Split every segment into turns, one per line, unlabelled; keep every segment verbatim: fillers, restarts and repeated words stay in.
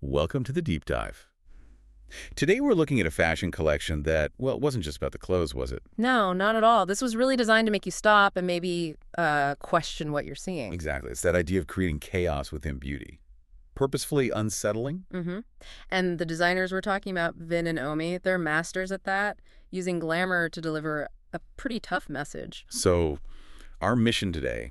Welcome to the Deep Dive. Today we're looking at a fashion collection that, well, it wasn't just about the clothes, was it?
No, not at all. This was really designed to make you stop and maybe uh, question what you're seeing.
Exactly. It's that idea of creating chaos within beauty. Purposefully unsettling?
Mm-hmm. And the designers we're talking about, Vin and Omi, they're masters at that, using glamour to deliver a pretty tough message.
So, our mission today,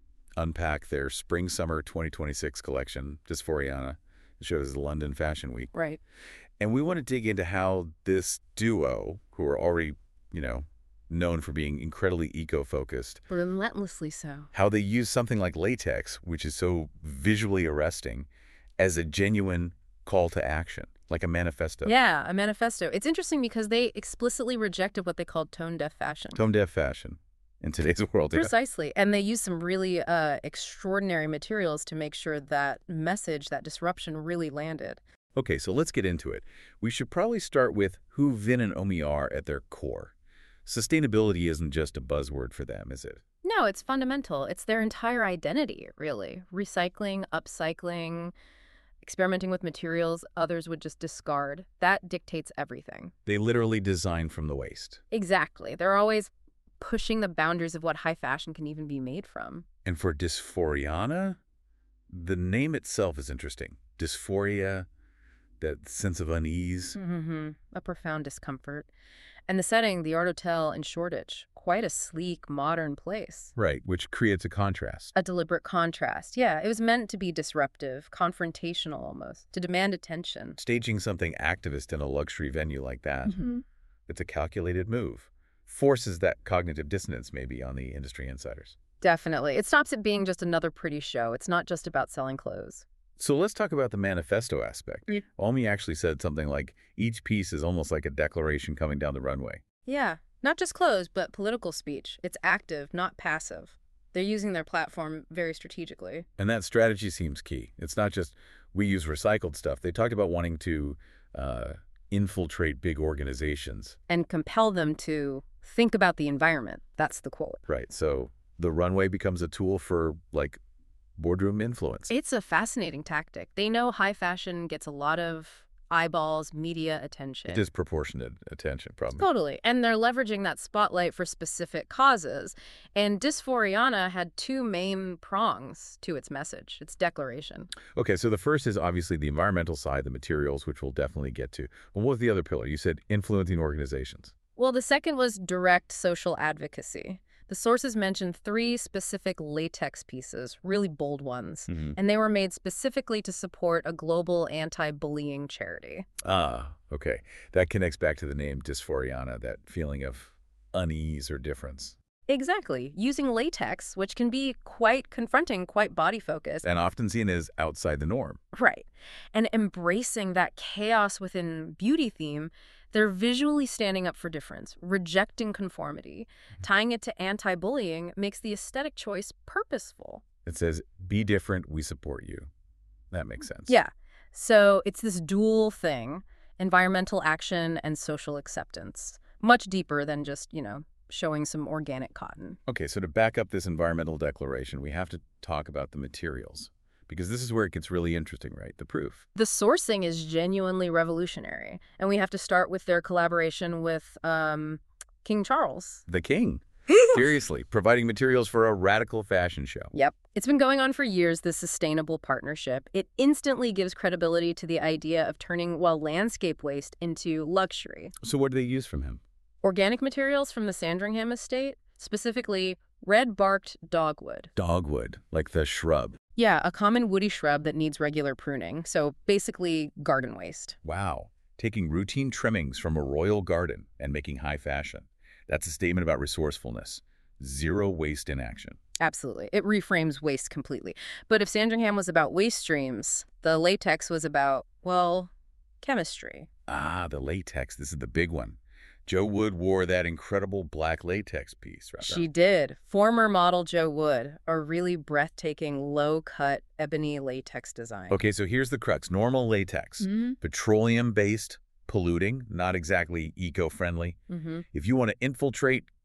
unpack their Spring-Summer twenty twenty-six collection, Dysphoriana. It shows the London Fashion Week.
Right.
And we want to dig into how this duo, who are already, you know, known for being incredibly eco-focused,
Relentlessly so.
how they use something like latex, which is so visually arresting, as a genuine call to action, like a manifesto.
Yeah, a manifesto. It's interesting because they explicitly rejected what they called tone-deaf fashion.
Tone-deaf fashion in today's world. Yeah.
Precisely. And they used some really uh, extraordinary materials to make sure that message, that disruption really landed.
Okay, so let's get into it. We should probably start with who Vin and Omi are at their core. Sustainability isn't just a buzzword for them, is it?
No, it's fundamental. It's their entire identity, really. Recycling, upcycling, experimenting with materials others would just discard. That dictates everything.
They literally design from the waste.
Exactly. They're always pushing the boundaries of what high fashion can even be made from.
And for Dysphoriana, the name itself is interesting. Dysphoria, that sense of unease.
Mm-hmm. A profound discomfort. And the setting, the Art Hotel in Shoreditch, quite a sleek, modern place.
Right, which creates a contrast.
A deliberate contrast. Yeah, it was meant to be disruptive, confrontational almost, to demand attention.
Staging something activist in a luxury venue like that,
Mm-hmm.
it's a calculated move. Forces that cognitive dissonance maybe on the industry insiders.
Definitely. It stops it being just another pretty show. It's not just about selling clothes.
So let's talk about the manifesto aspect.
Yeah.
Omi actually said something like, each piece is almost like a declaration coming down the runway.
Yeah, not just clothes, but political speech. It's active, not passive. They're using their platform very strategically.
And that strategy seems key. It's not just we use recycled stuff. They talked about wanting to uh, infiltrate big organizations.
And compel them to think about the environment. That's the quote.
Right. So the runway becomes a tool for, like, boardroom influence.
It's a fascinating tactic. They know high fashion gets a lot of eyeballs, media attention.
Disproportionate attention, probably.
Totally. And they're leveraging that spotlight for specific causes. And Dysphoriana had two main prongs to its message, its declaration.
Okay, so the first is obviously the environmental side, the materials, which we'll definitely get to. But what was the other pillar? You said influencing organizations.
Well, the second was direct social advocacy. The sources mentioned three specific latex pieces, really bold ones,
Mm-hmm.
and they were made specifically to support a global anti-bullying charity.
Ah, okay. That connects back to the name Dysphoriana, that feeling of unease or difference.
Exactly. Using latex, which can be quite confronting, quite body-focused.
And often seen as outside the norm.
Right. And embracing that chaos within beauty theme, they're visually standing up for difference, rejecting conformity. Tying it to anti-bullying makes the aesthetic choice purposeful.
It says, be different, we support you. That makes sense.
Yeah. So it's this dual thing, environmental action and social acceptance, much deeper than just, you know, showing some organic cotton.
Okay, so to back up this environmental declaration, we have to talk about the materials. Because this is where it gets really interesting, right? The proof.
The sourcing is genuinely revolutionary. And we have to start with their collaboration with um, King Charles.
The king. Seriously, providing materials for a radical fashion show.
Yep. It's been going on for years, this sustainable partnership. It instantly gives credibility to the idea of turning, well, landscape waste into luxury.
So what do they use from him?
Organic materials from the Sandringham estate, specifically red-barked dogwood.
Dogwood, like the shrub.
Yeah, a common woody shrub that needs regular pruning, so basically garden waste.
Wow. Taking routine trimmings from a royal garden and making high fashion. That's a statement about resourcefulness. Zero waste in action.
Absolutely. It reframes waste completely. But if Sandringham was about waste streams, the latex was about, well, chemistry.
Ah, the latex. This is the big one. Jo Wood wore that incredible black latex piece, right?
She did. Former model Jo Wood, a really breathtaking low-cut ebony latex design.
Okay, so here's the crux. Normal latex.
Mm-hmm.
Petroleum-based, polluting, not exactly eco-friendly.
Mm-hmm.
If you want to infiltrate,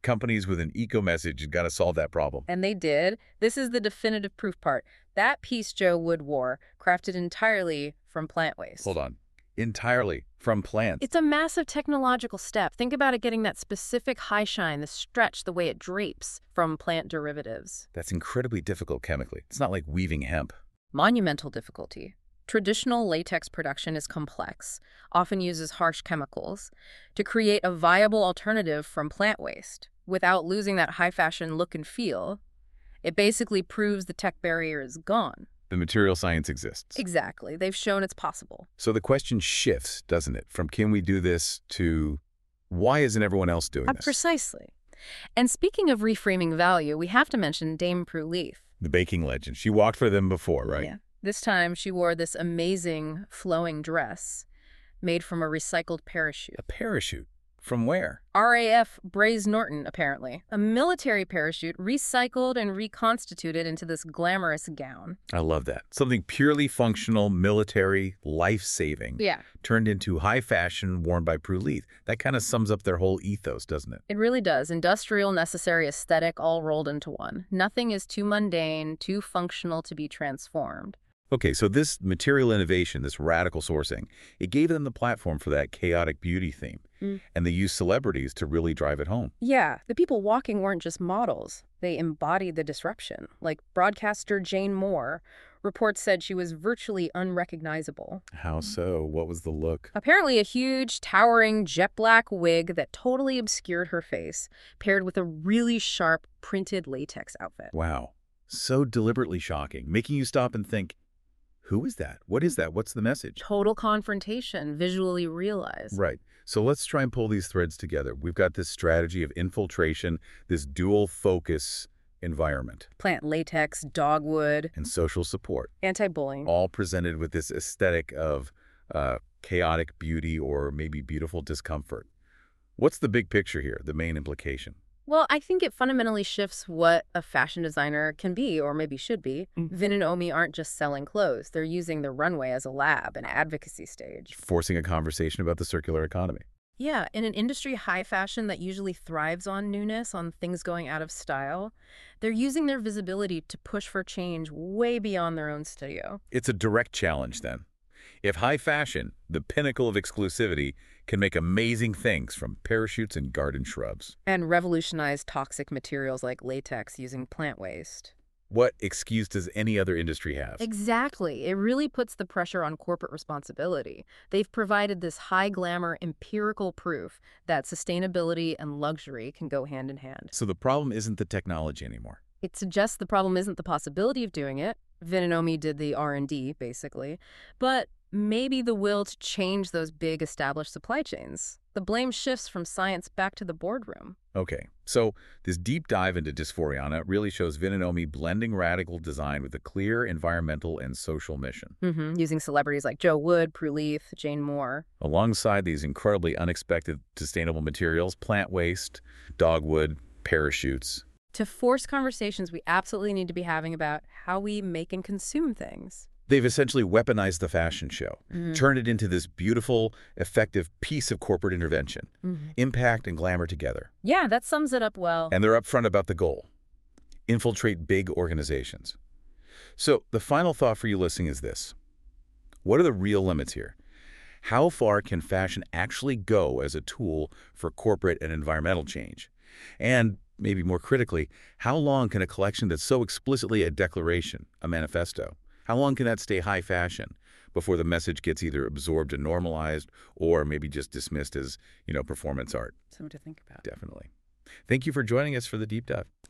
Companies with an eco-message got to solve that problem.
And they did. This is the definitive proof part. That piece Jo Wood wore, crafted entirely from plant waste.
Hold on. Entirely from plants.
It's a massive technological step. Think about it getting that specific high shine, the stretch, the way it drapes from plant derivatives.
That's incredibly difficult chemically. It's not like weaving hemp.
Monumental difficulty. Traditional latex production is complex, often uses harsh chemicals, to create a viable alternative from plant waste without losing that high-fashion look and feel. It basically proves the tech barrier is gone.
The material science exists.
Exactly. They've shown it's possible.
So the question shifts, doesn't it? From can we do this to why isn't everyone else doing
Uh,
this?
precisely. And speaking of reframing value, we have to mention Dame Prue Leith.
The baking legend. She walked for them before, right?
Yeah. This time she wore this amazing flowing dress made from a recycled parachute.
A parachute. From where?
R A F Braze Norton, apparently. A military parachute recycled and reconstituted into this glamorous gown.
I love that. Something purely functional, military, life-saving,
Yeah.
turned into high fashion worn by Prue Leith. That kind of sums up their whole ethos, doesn't it?
It really does. Industrial, necessary, aesthetic, all rolled into one. Nothing is too mundane, too functional to be transformed.
Okay, so this material innovation, this radical sourcing, it gave them the platform for that chaotic beauty theme.
Mm.
And they used celebrities to really drive it home.
Yeah, the people walking weren't just models. They embodied the disruption. Like broadcaster Jane Moore, reports said she was virtually unrecognizable.
How so? What was the look?
Apparently a huge, towering, jet black wig that totally obscured her face, paired with a really sharp, printed latex outfit.
Wow. So deliberately shocking, making you stop and think, who is that? What is that? What's the message?
Total confrontation, visually realized.
Right. So let's try and pull these threads together. We've got this strategy of infiltration, this dual focus environment,
Plant latex, dogwood,
and social support,
anti-bullying.
all presented with this aesthetic of uh, chaotic beauty or maybe beautiful discomfort. What's the big picture here, the main implication?
Well, I think it fundamentally shifts what a fashion designer can be, or maybe should be.
Mm.
Vin and Omi aren't just selling clothes. They're using the runway as a lab, an advocacy stage.
Forcing a conversation about the circular economy.
Yeah, in an industry high fashion that usually thrives on newness, on things going out of style, they're using their visibility to push for change way beyond their own studio.
It's a direct challenge, then. If high fashion, the pinnacle of exclusivity, can make amazing things from parachutes and garden shrubs,
And revolutionize toxic materials like latex using plant waste.
what excuse does any other industry have?
Exactly. It really puts the pressure on corporate responsibility. They've provided this high glamour empirical proof that sustainability and luxury can go hand in hand.
So the problem isn't the technology anymore.
It suggests the problem isn't the possibility of doing it. Vin and Omi did the R and D, basically. But maybe the will to change those big established supply chains. The blame shifts from science back to the boardroom.
Okay, so this deep dive into Dysphoriana really shows Vin and Omi blending radical design with a clear environmental and social mission.
Mm-hmm. Using celebrities like Jo Wood, Prue Leith, Jane Moore.
Alongside these incredibly unexpected sustainable materials, plant waste, dogwood, parachutes.
To force conversations we absolutely need to be having about how we make and consume things.
They've essentially weaponized the fashion show,
Mm-hmm.
turned it into this beautiful, effective piece of corporate intervention,
Mm-hmm.
impact and glamour together.
Yeah, that sums it up well.
And they're upfront about the goal: infiltrate big organizations. So the final thought for you listening is this. What are the real limits here? How far can fashion actually go as a tool for corporate and environmental change? And maybe more critically, how long can a collection that's so explicitly a declaration, a manifesto, how long can that stay high fashion before the message gets either absorbed and normalized or maybe just dismissed as, you know, performance art?
Something to think about.
Definitely. Thank you for joining us for the deep dive.